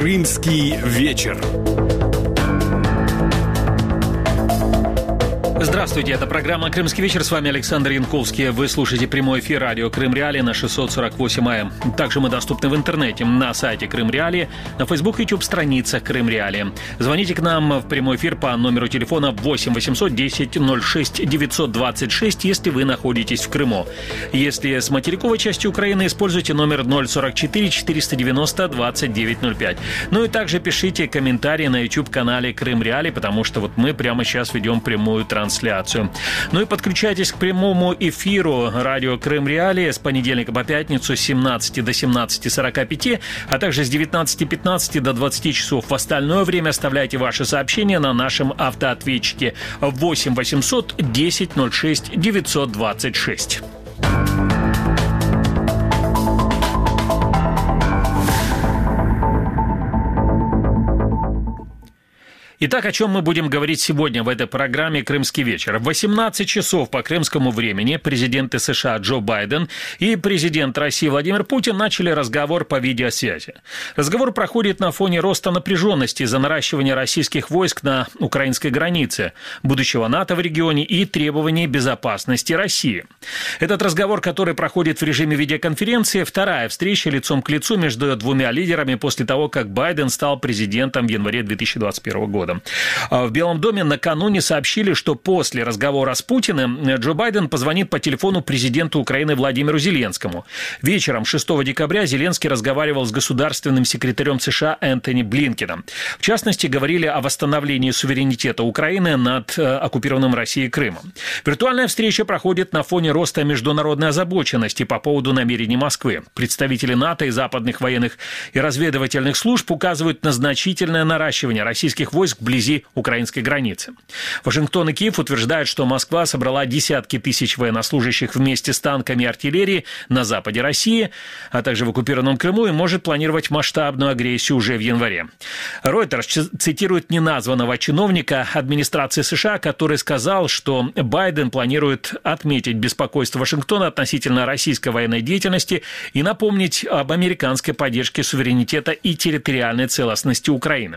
Крымский вечер. Здравствуйте, это программа «Крымский вечер». С вами Александр Янковский. Вы слушаете прямой эфир радио Крым Реалии на 648 АМ. Также мы доступны в интернете на сайте Крым Реалии, на Facebook и YouTube страницах Крым Реалии. Звоните к нам в прямой эфир по номеру телефона 8 800 10 06 926, если вы находитесь в Крыму. Если с материковой части Украины, используйте номер 044 490 2905. Ну и также пишите комментарии на YouTube-канале Крым Реалии, потому что вот мы прямо сейчас ведем прямую трансляцию. Ну и подключайтесь к прямому эфиру радио Крым Реалии с понедельника по пятницу с 17 до 17:45, а также с 19:15 до 20 часов. В остальное время оставляйте ваши сообщения на нашем автоответчике 8 800 10 06 926. Итак, о чем мы будем говорить сегодня в этой программе «Крымский вечер». В 18 часов по крымскому времени президенты США Джо Байден и президент России Владимир Путин начали разговор по видеосвязи. Разговор проходит на фоне роста напряженности из-за наращивания российских войск на украинской границе, будущего НАТО в регионе и требований безопасности России. Этот разговор, который проходит в режиме видеоконференции, вторая встреча лицом к лицу между двумя лидерами после того, как Байден стал президентом в январе 2021 года. В Белом доме накануне сообщили, что после разговора с Путиным Джо Байден позвонит по телефону президенту Украины Владимиру Зеленскому. Вечером 6 декабря Зеленский разговаривал с государственным секретарем США Энтони Блинкеном. В частности, говорили о восстановлении суверенитета Украины над оккупированным Россией Крымом. Виртуальная встреча проходит на фоне роста международной озабоченности по поводу намерений Москвы. Представители НАТО и западных военных и разведывательных служб указывают на значительное наращивание российских войск вблизи украинской границы. Вашингтон и Киев утверждают, что Москва собрала десятки тысяч военнослужащих вместе с танками и артиллерией на западе России, а также в оккупированном Крыму и может планировать масштабную агрессию уже в январе. Reuters цитирует неназванного чиновника администрации США, который сказал, что Байден планирует отметить беспокойство Вашингтона относительно российской военной деятельности и напомнить об американской поддержке суверенитета и территориальной целостности Украины.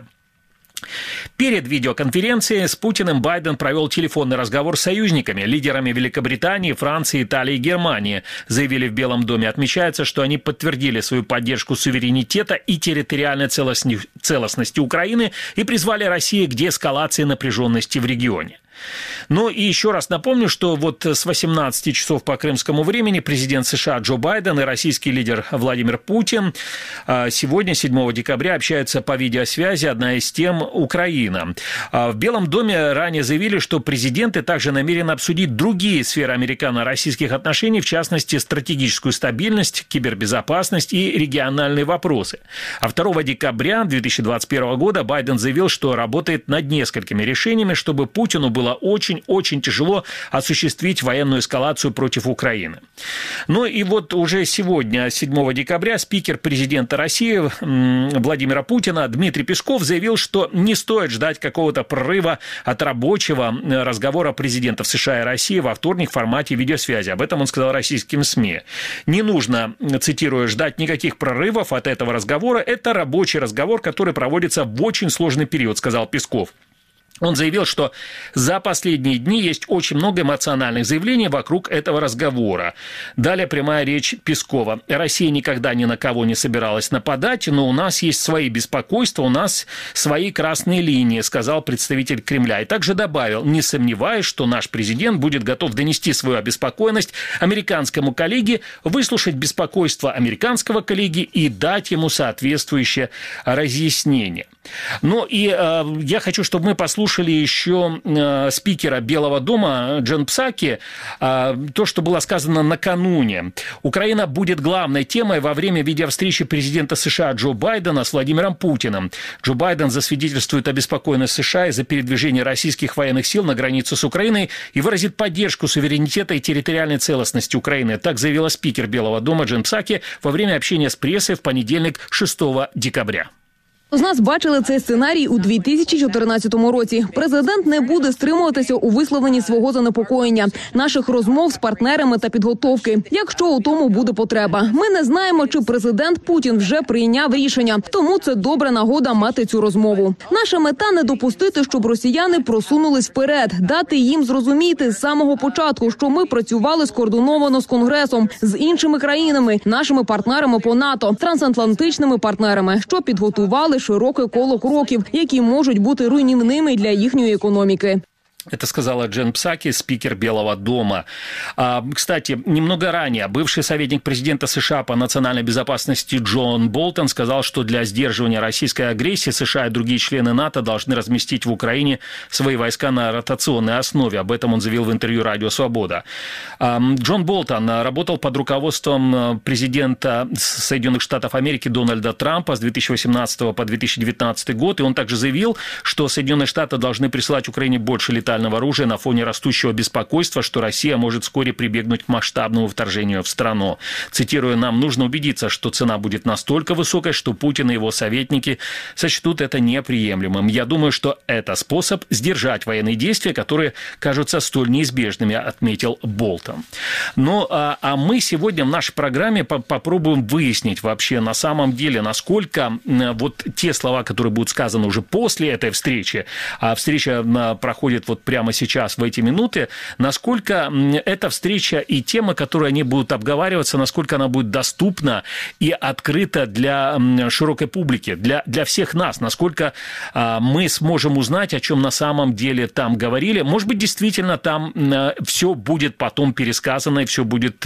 Перед видеоконференцией с Путиным Байден провел телефонный разговор с союзниками, лидерами Великобритании, Франции, Италии и Германии. Заявили в Белом доме. Отмечается, что они подтвердили свою поддержку суверенитета и территориальной целостности Украины и призвали Россию к деэскалации напряженности в регионе. Ну и еще раз напомню, что вот с 18 часов по крымскому времени президент США Джо Байден и российский лидер Владимир Путин сегодня, 7 декабря, общаются по видеосвязи. Одна из тем – Украина. В Белом доме ранее заявили, что президенты также намерены обсудить другие сферы американо-российских отношений, в частности, стратегическую стабильность, кибербезопасность и региональные вопросы. А 2 декабря 2021 года Байден заявил, что работает над несколькими решениями, чтобы Путину было очень-очень тяжело осуществить военную эскалацию против Украины. Ну и вот уже сегодня, 7 декабря, спикер президента России Владимира Путина Дмитрий Песков заявил, что не стоит ждать какого-то прорыва от рабочего разговора президентов США и России во вторник в формате видеосвязи. Об этом он сказал российским СМИ. Не нужно, цитирую, ждать никаких прорывов от этого разговора. Это рабочий разговор, который проводится в очень сложный период, сказал Песков. Он заявил, что за последние дни есть очень много эмоциональных заявлений вокруг этого разговора. Далее прямая речь Пескова. Россия никогда ни на кого не собиралась нападать, но у нас есть свои беспокойства, у нас свои красные линии, сказал представитель Кремля. И также добавил, не сомневаюсь, что наш президент будет готов донести свою обеспокоенность американскому коллеге, выслушать беспокойство американского коллеги и дать ему соответствующее разъяснение. Ну и я хочу, чтобы мы послушали еще спикера Белого дома Джен Псаки, то, что было сказано накануне. Украина будет главной темой во время видеовстречи президента США Джо Байдена с Владимиром Путиным. Джо Байден засвидетельствует обеспокоенность США из-за передвижения российских военных сил на границу с Украиной и выразит поддержку суверенитета и территориальной целостности Украины. Так заявила спикер Белого дома Джен Псаки во время общения с прессой в понедельник 6 декабря. З нас бачили цей сценарій у 2014 році. Президент не буде стримуватися у висловленні свого занепокоєння, наших розмов з партнерами та підготовки, якщо у тому буде потреба. Ми не знаємо, чи президент Путін вже прийняв рішення, тому це добра нагода мати цю розмову. Наша мета – не допустити, щоб росіяни просунулись вперед, дати їм зрозуміти з самого початку, що ми працювали скоординовано з Конгресом, з іншими країнами, нашими партнерами по НАТО, трансатлантичними партнерами, що підготували широке коло кроків, які можуть бути руйнівними для їхньої економіки. Это сказала Джен Псаки, спикер Белого дома. Кстати, немного ранее бывший советник президента США по национальной безопасности Джон Болтон сказал, что для сдерживания российской агрессии США и другие члены НАТО должны разместить в Украине свои войска на ротационной основе. Об этом он заявил в интервью «Радио Свобода». Джон Болтон работал под руководством президента Соединенных Штатов Америки Дональда Трампа с 2018 по 2019 год, и он также заявил, что Соединенные Штаты должны присылать Украине больше летальных оружия на фоне растущего беспокойства, что Россия может вскоре прибегнуть к масштабному вторжению в страну. Цитируя, нам нужно убедиться, что цена будет настолько высокой, что Путин и его советники сочтут это неприемлемым. Я думаю, что это способ сдержать военные действия, которые кажутся столь неизбежными, отметил Болтон. Ну, а мы сегодня в нашей программе попробуем выяснить вообще на самом деле, насколько вот те слова, которые будут сказаны уже после этой встречи, а встреча проходит вот прямо сейчас, в эти минуты, насколько эта встреча и темы, которые они будут обговариваться, насколько она будет доступна и открыта для широкой публики, для всех нас, насколько мы сможем узнать, о чем на самом деле там говорили. Может быть, действительно, там все будет потом пересказано, и все будет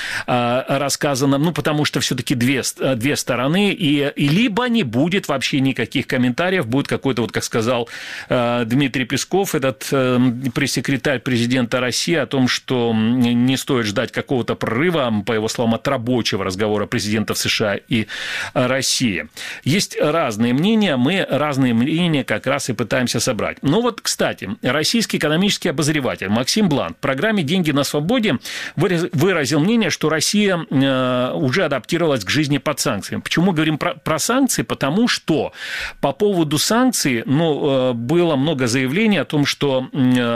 рассказано, ну, потому что все-таки две стороны, и либо не будет вообще никаких комментариев, будет какой-то, вот как сказал Дмитрий Песков, этот пресс-секретарь президента России, о том, что не стоит ждать какого-то прорыва, по его словам, от рабочего разговора президентов США и России. Есть разные мнения, мы разные мнения как раз и пытаемся собрать. Ну вот, кстати, российский экономический обозреватель Максим Блант в программе «Деньги на свободе» выразил мнение, что Россия уже адаптировалась к жизни под санкциями. Почему говорим про санкции? Потому что по поводу санкций, было много заявлений о том, что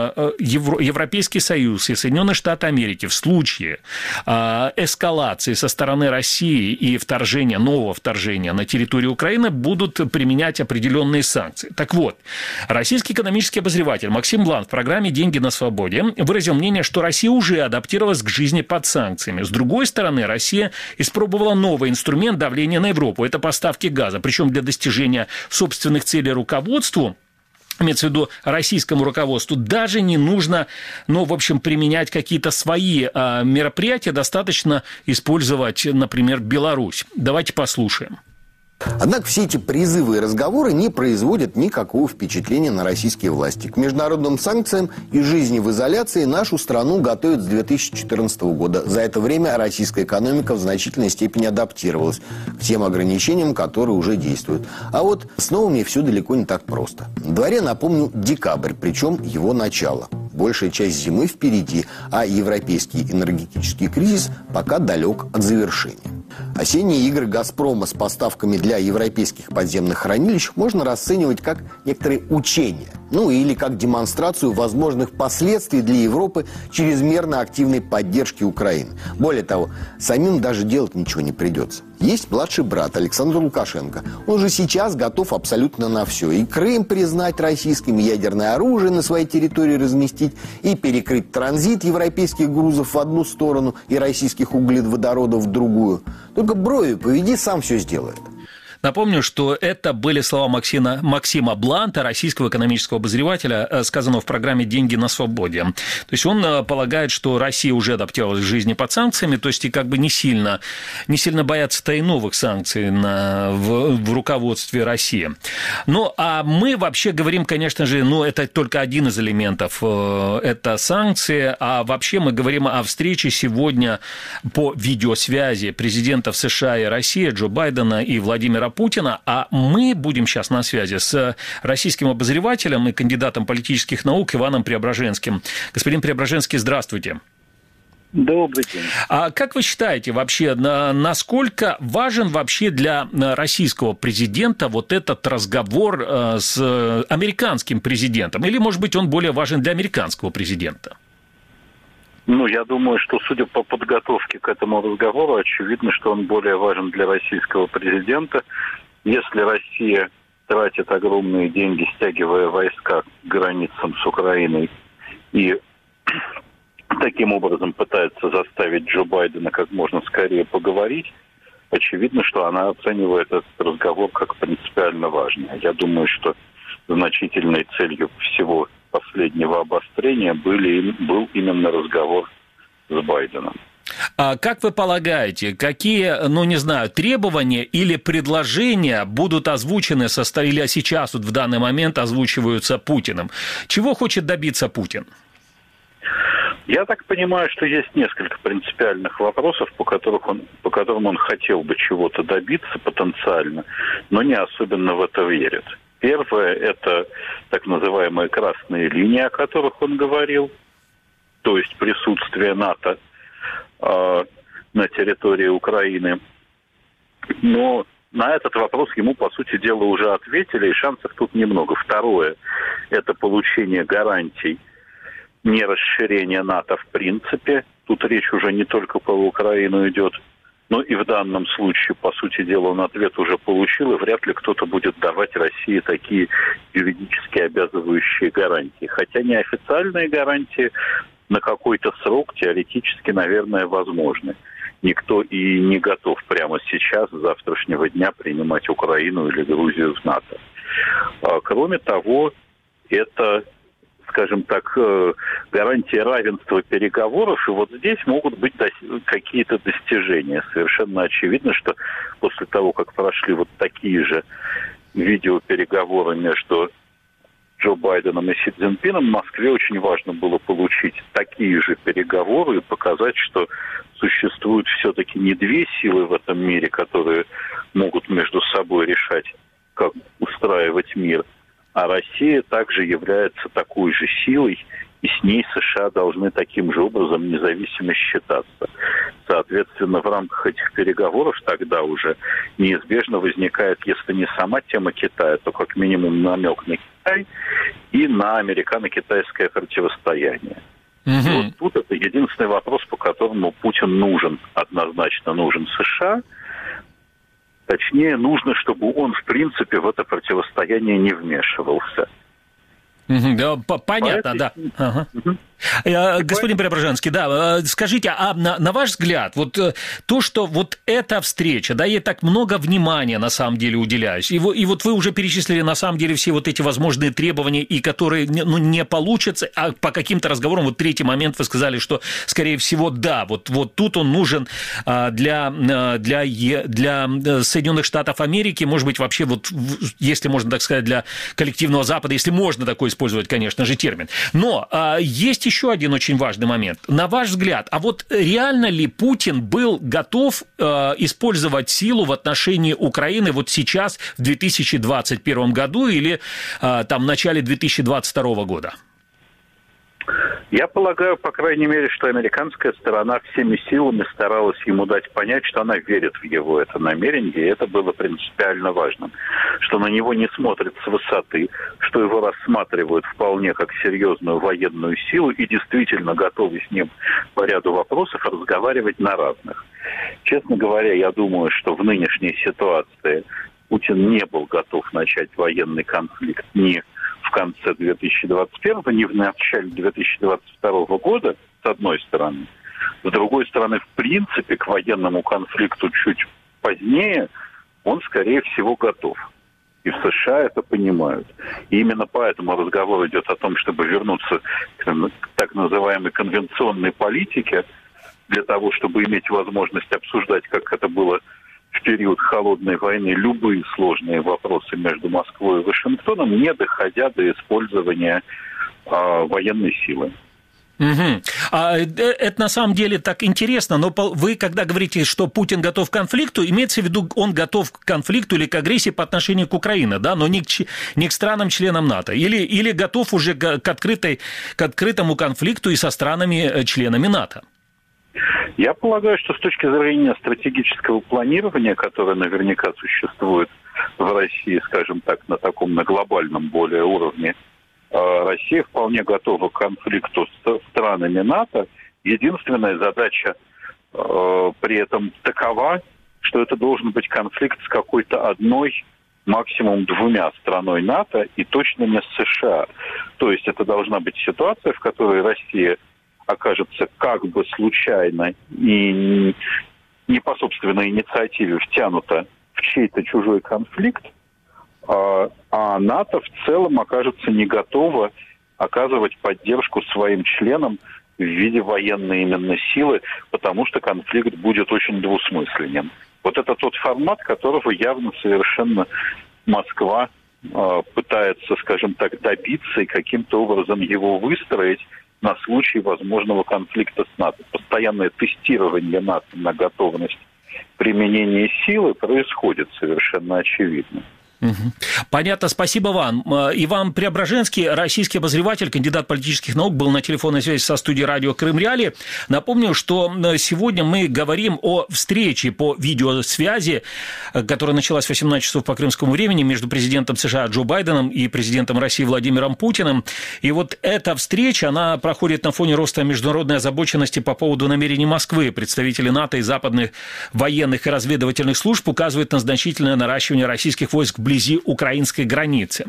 Европейский Союз и Соединенные Штаты Америки в случае эскалации со стороны России и нового вторжения на территорию Украины будут применять определенные санкции. Так вот, российский экономический обозреватель Максим Блант в программе «Деньги на свободе» выразил мнение, что Россия уже адаптировалась к жизни под санкциями. С другой стороны, Россия испробовала новый инструмент давления на Европу – это поставки газа, причем для достижения собственных целей руководству, имеется в виду российскому руководству, даже не нужно, применять какие-то свои мероприятия, достаточно использовать, например, Беларусь. Давайте послушаем. Однако все эти призывы и разговоры не производят никакого впечатления на российские власти. К международным санкциям и жизни в изоляции нашу страну готовят с 2014 года. За это время российская экономика в значительной степени адаптировалась к тем ограничениям, которые уже действуют. А вот с новыми все далеко не так просто. На дворе, напомню, декабрь, причем его начало. Большая часть зимы впереди, а европейский энергетический кризис пока далек от завершения. Осенние игры «Газпрома» с поставками для европейских подземных хранилищ можно расценивать как некоторые учения, или как демонстрацию возможных последствий для Европы чрезмерно активной поддержки Украины. Более того, самим даже делать ничего не придется. Есть младший брат Александр Лукашенко. Он же сейчас готов абсолютно на все. И Крым признать российским, и ядерное оружие на своей территории разместить, и перекрыть транзит европейских грузов в одну сторону и российских углеводородов в другую. Только брови поведи, сам все сделает. Напомню, что это были слова Максима Бланта, российского экономического обозревателя, сказанного в программе «Деньги на свободе». То есть он полагает, что Россия уже адаптировалась к жизни под санкциями, то есть и как бы не сильно боятся-то и новых санкций в руководстве России. А мы вообще говорим, конечно же, это только один из элементов, это санкции, а вообще мы говорим о встрече сегодня по видеосвязи президентов США и России Джо Байдена и Владимира Путина, а мы будем сейчас на связи с российским обозревателем и кандидатом политических наук Иваном Преображенским. Господин Преображенский, здравствуйте. Добрый день. А как вы считаете вообще, насколько важен вообще для российского президента вот этот разговор с американским президентом? Или, может быть, он более важен для американского президента? Я думаю, что, судя по подготовке к этому разговору, очевидно, что он более важен для российского президента. Если Россия тратит огромные деньги, стягивая войска к границам с Украиной и таким образом пытается заставить Джо Байдена как можно скорее поговорить, очевидно, что она оценивает этот разговор как принципиально важный. Я думаю, что значительной целью всего последнего обострения был именно разговор с Байденом. А как вы полагаете, какие, требования или предложения будут озвучены или сейчас в данный момент озвучиваются Путиным? Чего хочет добиться Путин? Я так понимаю, что есть несколько принципиальных вопросов, по которым он хотел бы чего-то добиться потенциально, но не особенно в это верит. Первое – это так называемые красные линии, о которых он говорил, то есть присутствие НАТО на территории Украины. Но на этот вопрос ему, по сути дела, уже ответили, и шансов тут немного. Второе – это получение гарантий не расширения НАТО в принципе. Тут речь уже не только про Украину идет, но и в данном случае, по сути дела, он ответ уже получил, и вряд ли кто-то будет давать России такие юридически обязывающие гарантии. Хотя неофициальные гарантии на какой-то срок теоретически, наверное, возможны. Никто и не готов прямо сейчас, с завтрашнего дня, принимать Украину или Грузию в НАТО. Кроме того, это, скажем так, гарантия равенства переговоров, и вот здесь могут быть какие-то достижения. Совершенно очевидно, что после того, как прошли вот такие же видеопереговоры между Джо Байденом и Си Цзиньпином, Москве очень важно было получить такие же переговоры и показать, что существуют все-таки не две силы в этом мире, которые могут между собой решать, как устраивать мир, а Россия также является такой же силой, и с ней США должны таким же образом независимо считаться. Соответственно, в рамках этих переговоров тогда уже неизбежно возникает, если не сама тема Китая, то как минимум намек на Китай и на американо-китайское противостояние. И вот тут это единственный вопрос, по которому Путин однозначно нужен США. Точнее, нужно, чтобы он, в принципе, в это противостояние не вмешивался. Да, понятно, да. Ага. Господин Преображенский, да, скажите, а на ваш взгляд, вот то, что вот эта встреча, да, ей так много внимания на самом деле уделяюсь, и вот вы уже перечислили на самом деле все вот эти возможные требования, и которые, не получатся, а по каким-то разговорам, вот третий момент вы сказали, что, скорее всего, да, вот тут он нужен для Соединенных Штатов Америки, может быть, вообще, вот, если можно так сказать, для коллективного Запада, если можно такой использовать, конечно же, термин. Но есть еще один очень важный момент. На ваш взгляд, а вот реально ли Путин был готов использовать силу в отношении Украины вот сейчас, в 2021 году или там в начале 2022 года? Я полагаю, по крайней мере, что американская сторона всеми силами старалась ему дать понять, что она верит в его это намерение, и это было принципиально важным. Что на него не смотрят с высоты, что его рассматривают вполне как серьезную военную силу и действительно готовы с ним по ряду вопросов разговаривать на равных. Честно говоря, я думаю, что в нынешней ситуации Путин не был готов начать военный конфликт ни в конце 2021, ни в начале 2022 года, с одной стороны. С другой стороны, в принципе, к военному конфликту чуть позднее он, скорее всего, готов. И в США это понимают. И именно поэтому разговор идет о том, чтобы вернуться к так называемой конвенционной политике, для того, чтобы иметь возможность обсуждать, как это было в период холодной войны, любые сложные вопросы между Москвой и Вашингтоном, не доходя до использования военной силы. Угу. Это на самом деле так интересно, но вы, когда говорите, что Путин готов к конфликту, имеется в виду, он готов к конфликту или к агрессии по отношению к Украине, да, но не к странам-членам НАТО, или готов уже к открытому конфликту и со странами-членами НАТО? Я полагаю, что с точки зрения стратегического планирования, которое наверняка существует в России, скажем так, на глобальном более уровне, Россия вполне готова к конфликту с странами НАТО. Единственная задача при этом такова, что это должен быть конфликт с какой-то одной, максимум двумя страной НАТО и точно не с США. То есть это должна быть ситуация, в которой Россия окажется как бы случайно и не по собственной инициативе втянута в чей-то чужой конфликт, а НАТО в целом окажется не готово оказывать поддержку своим членам в виде военной именно силы, потому что конфликт будет очень двусмысленен. Вот это тот формат, которого явно совершенно Москва пытается, скажем так, добиться и каким-то образом его выстроить на случай возможного конфликта с НАТО. Постоянное тестирование НАТО на готовность применения силы происходит совершенно очевидно. Понятно, спасибо вам. Иван Преображенский, российский обозреватель, кандидат политических наук, был на телефонной связи со студией радио Крым Реалии. Напомню, что сегодня мы говорим о встрече по видеосвязи, которая началась в 18 часов по крымскому времени между президентом США Джо Байденом и президентом России Владимиром Путиным. И вот эта встреча, она проходит на фоне роста международной озабоченности по поводу намерений Москвы. Представители НАТО и западных военных и разведывательных служб указывают на значительное наращивание российских войск вблизи украинской границы.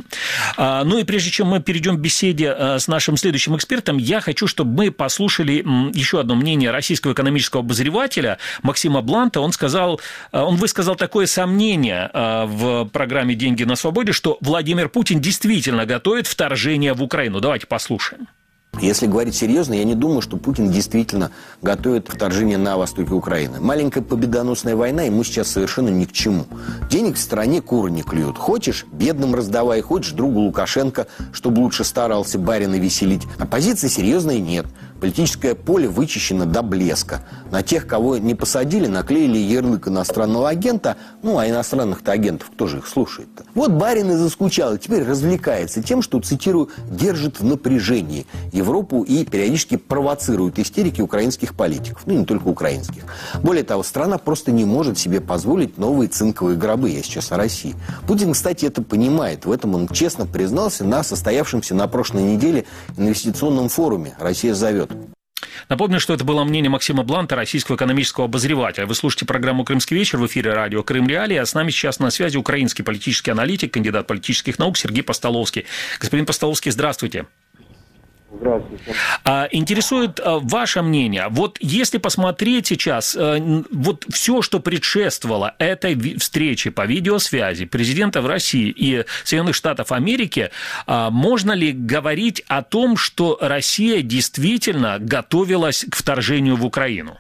Ну и прежде чем мы перейдем к беседе с нашим следующим экспертом, я хочу, чтобы мы послушали еще одно мнение российского экономического обозревателя Максима Бланта. Он высказал такое сомнение в программе «Деньги на свободе», что Владимир Путин действительно готовит вторжение в Украину. Давайте послушаем. Если говорить серьезно, я не думаю, что Путин действительно готовит вторжение на востоке Украины. Маленькая победоносная война ему сейчас совершенно ни к чему. Денег в стране куры не клюют. Хочешь, бедным раздавай, хочешь, другу Лукашенко, чтобы лучше старался барина веселить. Оппозиции серьезной нет. Политическое поле вычищено до блеска. На тех, кого не посадили, наклеили ярлык иностранного агента. Ну, а иностранных-то агентов, кто же их слушает-то? Вот барин и заскучал, и теперь развлекается тем, что, цитирую, «держит в напряжении Европу и периодически провоцирует истерики украинских политиков». Ну, не только украинских. Более того, страна просто не может себе позволить новые цинковые гробы. Я сейчас о России. Путин, кстати, это понимает. В этом он честно признался на состоявшемся на прошлой неделе инвестиционном форуме «Россия зовет». Напомню, что это было мнение Максима Бланта, российского экономического обозревателя. Вы слушаете программу «Крымский вечер» в эфире радио Крым Реалии, а с нами сейчас на связи украинский политический аналитик, кандидат политических наук Сергей Постоловский. Господин Постоловский, здравствуйте. Здравствуйте. Интересует ваше мнение. Вот если посмотреть сейчас, вот все, что предшествовало этой встрече по видеосвязи президентов России и Соединенных Штатов Америки, можно ли говорить о том, что Россия действительно готовилась к вторжению в Украину?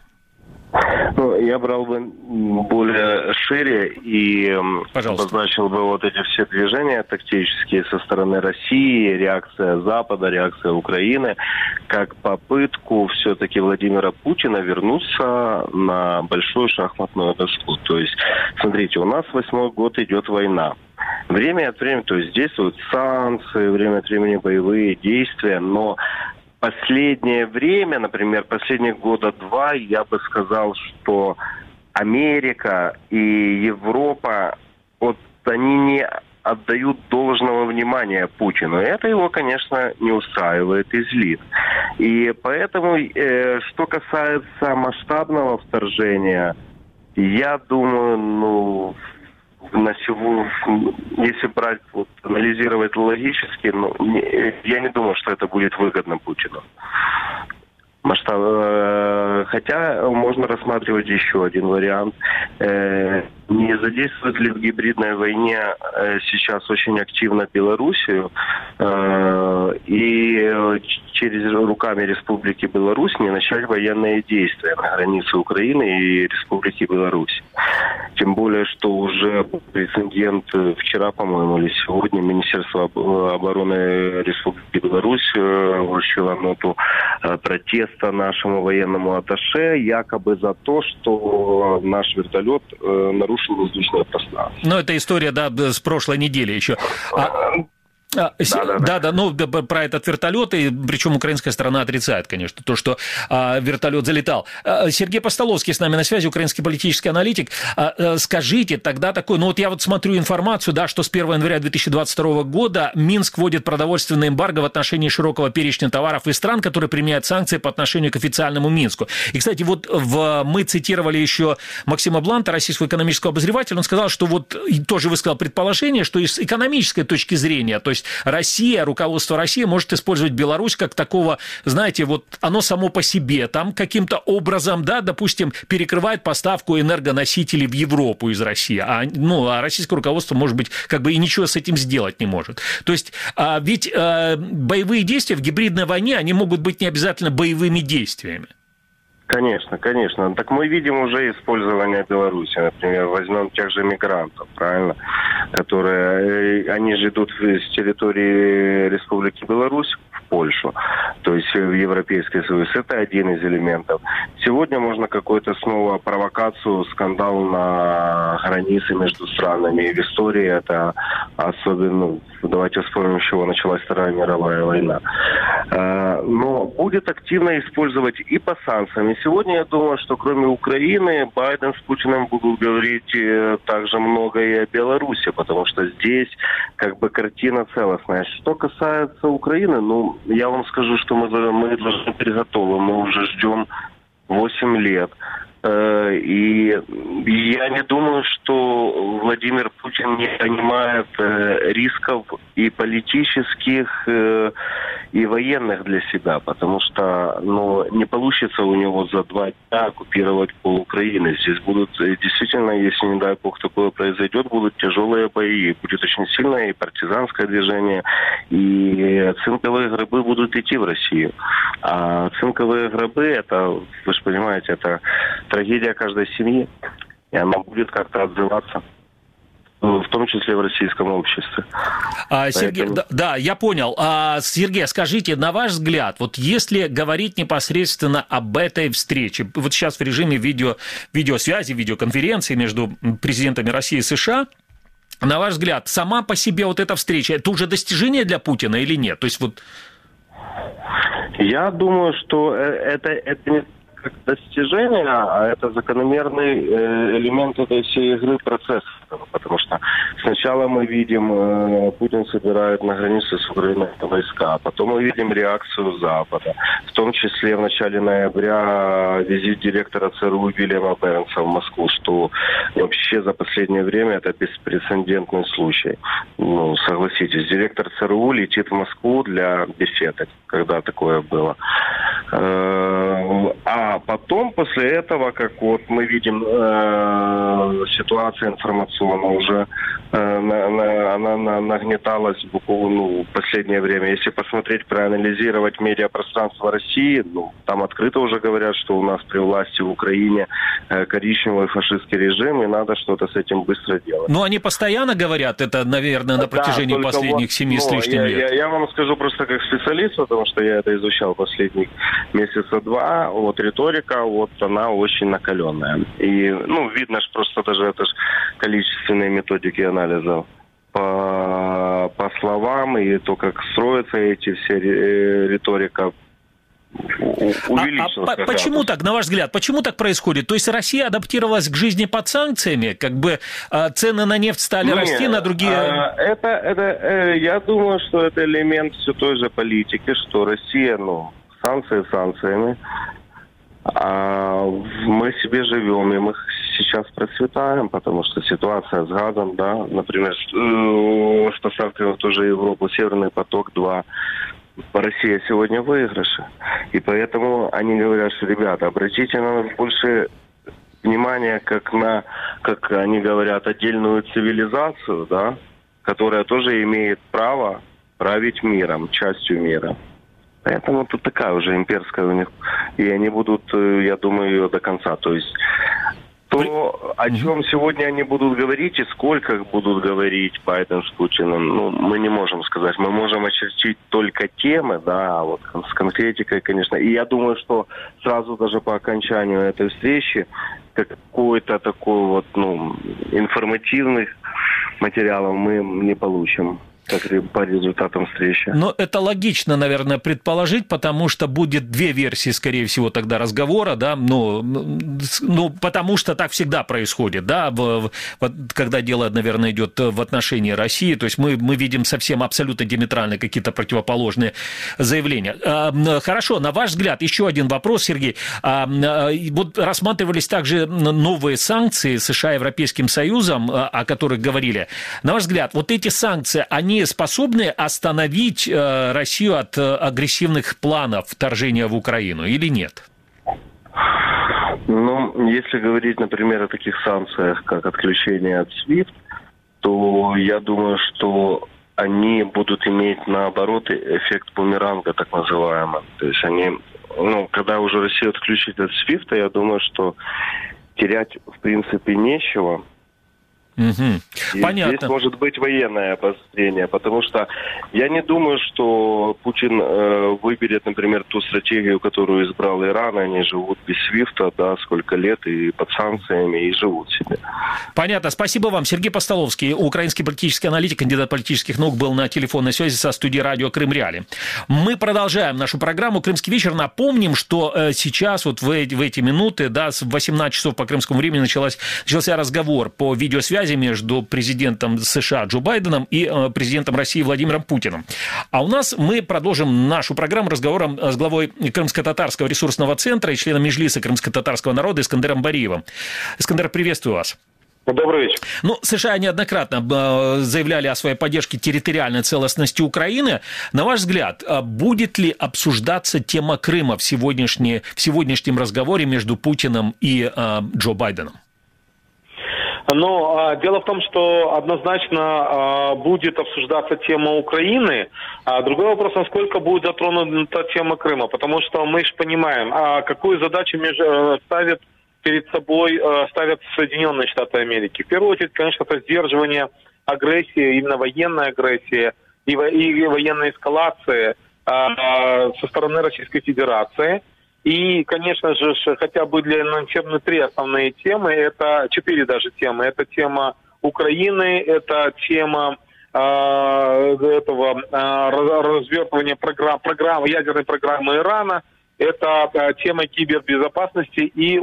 Ну, я брал бы более шире и обозначил бы вот эти все движения тактические со стороны России, реакция Запада, реакция Украины, как попытку все-таки Владимира Путина вернуться на большую шахматную доску. То есть, смотрите, у нас 8-й год идет война. Время от времени, то есть действуют санкции, время от времени боевые действия, но последнее время, например, последние года два, я бы сказал, что Америка и Европа, вот они не отдают должного внимания Путину. И это его, конечно, не устраивает и злит. И поэтому, что касается масштабного вторжения, я думаю, на сегодня, если брать, вот, анализировать логически, я не думаю, что это будет выгодно Путину. Хотя можно рассматривать еще один вариант. Не задействует ли в гибридной войне сейчас очень активно Белоруссию и через руками Республики Беларусь не начать военные действия на границе Украины и Республики Беларусь. Тем более, что уже прецедент вчера, по-моему, или сегодня Министерство обороны Республики Беларусь вручило ноту протеста нашему военному атташе, якобы за то, что наш вертолет нарушил воздушное пространство. Ну, это история, да, с прошлой недели еще. Да, ну, про этот вертолет, и причем украинская сторона отрицает, конечно, то, что вертолет залетал. Сергей Постоловский с нами на связи, украинский политический аналитик. Скажите тогда такое, ну вот я вот смотрю информацию, да, что с 1 января 2022 года Минск вводит продовольственное эмбарго в отношении широкого перечня товаров из стран, которые применяют санкции по отношению к официальному Минску. И, кстати, вот мы цитировали еще Максима Бланта, российского экономического обозревателя, он сказал, что вот тоже высказал предположение, что с экономической точки зрения, то есть Россия, руководство России может использовать Беларусь как такого, знаете, вот оно само по себе там каким-то образом, да, допустим, перекрывает поставку энергоносителей в Европу из России, а российское руководство, может быть, как бы и ничего с этим сделать не может. То есть ведь боевые действия в гибридной войне, они могут быть не обязательно боевыми действиями. Конечно, конечно. Так мы видим уже использование Беларуси. Например, возьмем тех же мигрантов, правильно? Они же идут с территории Республики Беларусь в Польшу, то есть в Европейский Союз. Это один из элементов. Сегодня можно какую-то снова провокацию, скандал на границе между странами. И в истории это особенно, давайте вспомним, с чего началась Вторая мировая война. Но будет активно использовать и по санкциям. И сегодня я думаю, что кроме Украины, Байден с Путиным будут говорить также много и о Беларуси, потому что здесь как бы картина целостная. Что касается Украины, я вам скажу, что мы должны быть готовы. Мы уже ждем 8 лет. И я не думаю, что Владимир Путин не понимает рисков и политических, и военных для себя, потому что не получится у него за 2 дня оккупировать пол Украины. Здесь будут действительно, если не дай бог такое произойдет, будут тяжелые бои, будет очень сильное и партизанское движение, и цинковые гробы будут идти в Россию. А цинковые гробы, это, вы же понимаете, это трагедия каждой семьи, и она будет как-то отзываться, в том числе в российском обществе. Сергей, да, я понял. Сергей, скажите, на ваш взгляд, вот если говорить непосредственно об этой встрече, вот сейчас в режиме видеосвязи, видеоконференции между президентами России и США, на ваш взгляд, сама по себе вот эта встреча, это уже достижение для Путина или нет? То есть вот... Я думаю, что это не как достижение, а это закономерный элемент этой всей игры, процесса. Потому что сначала мы видим, Путин собирает на границе с Украиной войска, а потом мы видим реакцию Запада. В том числе в начале ноября визит директора ЦРУ Вильяма Бернса в Москву, что вообще за последнее время это беспрецедентный случай. Согласитесь, директор ЦРУ летит в Москву для беседы, когда такое было. А потом, после этого, как вот мы видим, ситуация информационная уже она нагнеталась буквально в последнее время. Если посмотреть, проанализировать медиапространство России, там открыто уже говорят, что у нас при власти в Украине коричневый фашистский режим, и надо что-то с этим быстро делать. Они постоянно говорят это, наверное, на протяжении последних 7 с лишним лет. Я вам скажу просто как специалист, потому что я это изучал последних месяца 2. Вот риторика, вот она очень накаленная. И, видно ж просто даже это ж количественные методики анализа по словам, и то, как строятся эти все риторика, увеличилась. Почему так, на ваш взгляд, почему так происходит? То есть Россия адаптировалась к жизни под санкциями, как бы цены на нефть стали расти, на другие... Я думаю, что это элемент все той же политики, что Россия, санкции санкциями, а мы себе живем, и мы сейчас процветаем, потому что ситуация с газом, да, например, с поставками в ту же Европу, Северный поток-2, Россия сегодня в выигрыше. И поэтому они говорят, что, ребята, обратите на нас больше внимания, как они говорят, отдельную цивилизацию, да, которая тоже имеет право править миром, частью мира. Поэтому тут такая уже имперская у них. И они будут, я думаю, ее до конца. То есть то, о чем сегодня они будут говорить и сколько их будут говорить Байден с Путиным, мы не можем сказать. Мы можем очертить только темы, да, вот с конкретикой, конечно. И я думаю, что сразу даже по окончанию этой встречи какой-то такой вот, информативных материалов мы не получим. по результатам встречи. Но это логично, наверное, предположить, потому что будет две версии, скорее всего, тогда разговора, да, потому что так всегда происходит, да, когда дело, наверное, идет в отношении России, то есть мы видим совсем абсолютно диаметрально какие-то противоположные заявления. Хорошо, на ваш взгляд, еще один вопрос, Сергей. Вот рассматривались также новые санкции США и Европейским Союзом, о которых говорили. На ваш взгляд, вот эти санкции, они способны остановить Россию от агрессивных планов вторжения в Украину или нет? Ну, если говорить, например, о таких санкциях, как отключение от SWIFT, то я думаю, что они будут иметь, наоборот, эффект бумеранга, так называемый. То есть они, когда уже Россию отключить от SWIFT, я думаю, что терять, в принципе, нечего. Угу. Понятно. Здесь может быть военное обострение, потому что я не думаю, что Путин выберет, например, ту стратегию, которую избрал Иран. Они живут без свифта, да, сколько лет, и под санкциями, и живут себе. Понятно. Спасибо вам. Сергей Постоловский, украинский политический аналитик, кандидат политических наук, был на телефонной связи со студией радио Крым-Реалии. Мы продолжаем нашу программу «Крымский вечер». Напомним, что сейчас, вот в эти минуты, да, с 18 часов по крымскому времени начался разговор по видеосвязи между президентом США Джо Байденом и президентом России Владимиром Путиным. А у нас мы продолжим нашу программу разговором с главой Крымско-татарского ресурсного центра и членом Меджлиса крымско-татарского народа Искандером Бариевым. Искандер, приветствую вас. Добрый вечер. США неоднократно заявляли о своей поддержке территориальной целостности Украины. На ваш взгляд, будет ли обсуждаться тема Крыма в сегодняшнем разговоре между Путиным и Джо Байденом? Но дело в том, что однозначно будет обсуждаться тема Украины. Другой вопрос, насколько будет затронута тема Крыма. Потому что мы же понимаем, какую задачу ставят перед собой Соединенные Штаты Америки. В первую очередь, конечно, это сдерживание агрессии, именно военной агрессии и военной эскалации со стороны Российской Федерации. И, конечно же, хотя бы для анонсированы 3 основные темы, это 4 даже темы. Это тема Украины, это тема развертывания ядерной программы Ирана, это тема кибербезопасности и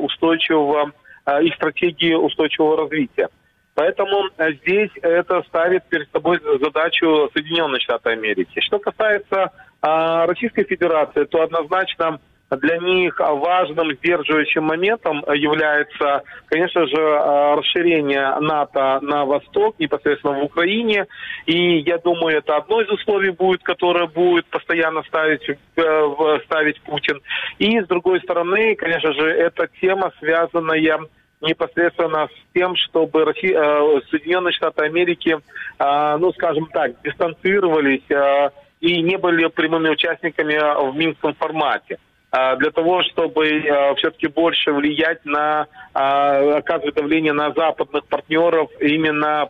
стратегии устойчивого развития. Поэтому здесь это ставит перед собой задачу Соединенных Штатов Америки. Что касается Российской Федерации, то однозначно для них важным сдерживающим моментом является, конечно же, расширение НАТО на восток, непосредственно в Украине. И я думаю, это одно из условий будет, которое будет постоянно ставить Путин. И, с другой стороны, конечно же, эта тема, связанная непосредственно с тем, чтобы Соединенные Штаты Америки, скажем так, дистанцировались и не были прямыми участниками в Минском формате, для того, чтобы все-таки больше влиять оказывать давление на западных партнеров именно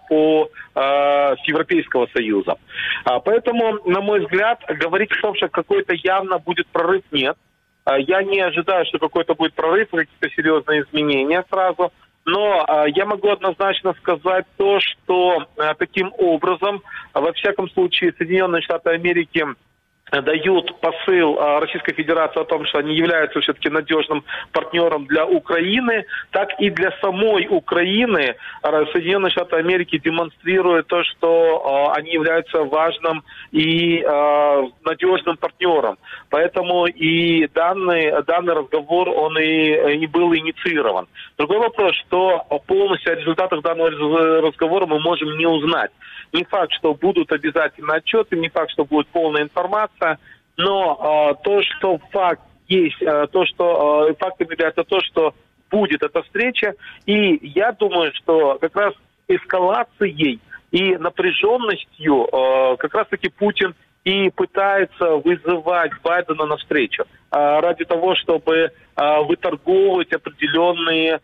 с Европейского Союза. Поэтому, на мой взгляд, говорить о том, что какой-то явно будет прорыв, нет. Я не ожидаю, что какой-то будет прорыв, какие-то серьезные изменения сразу. Но я могу однозначно сказать то, что таким образом, во всяком случае, Соединенные Штаты Америки дают посыл Российской Федерации о том, что они являются все-таки надежным партнером для Украины, так и для самой Украины Соединенные Штаты Америки демонстрируют то, что они являются важным и надежным партнером. Поэтому и данный разговор, он и был инициирован. Другой вопрос, что полностью о результатах данного разговора мы можем не узнать. Не факт, что будут обязательно отчеты, не факт, что будет полная информация, но то, что факт есть, фактом является то, что будет эта встреча, и я думаю, что как раз эскалацией и напряженностью как раз-таки Путин и пытается вызывать Байдена на встречу ради того, чтобы выторговывать определенные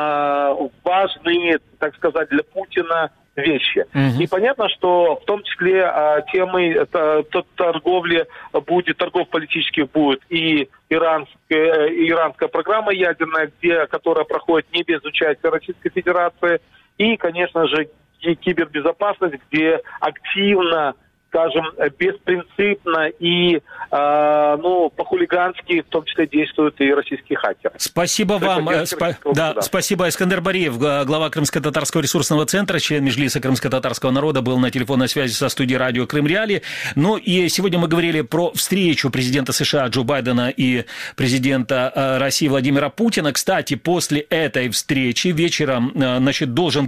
важные, так сказать, для Путина вещи. И понятно, что в том числе темой торговли торгов политических будет и иранская программа ядерная, которая проходит не без участия Российской Федерации, и, конечно же, и кибербезопасность, где активно скажем, беспринципно и по-хулигански, в том числе, действуют и российские хакеры. Спасибо вам. Спасибо. Искандер Бариев, глава Крымско-татарского ресурсного центра, член Меджлиса крымско-татарского народа, был на телефонной связи со студией радио Крым Реалии. Ну и сегодня мы говорили про встречу президента США Джо Байдена и президента России Владимира Путина. Кстати, после этой встречи вечером, должен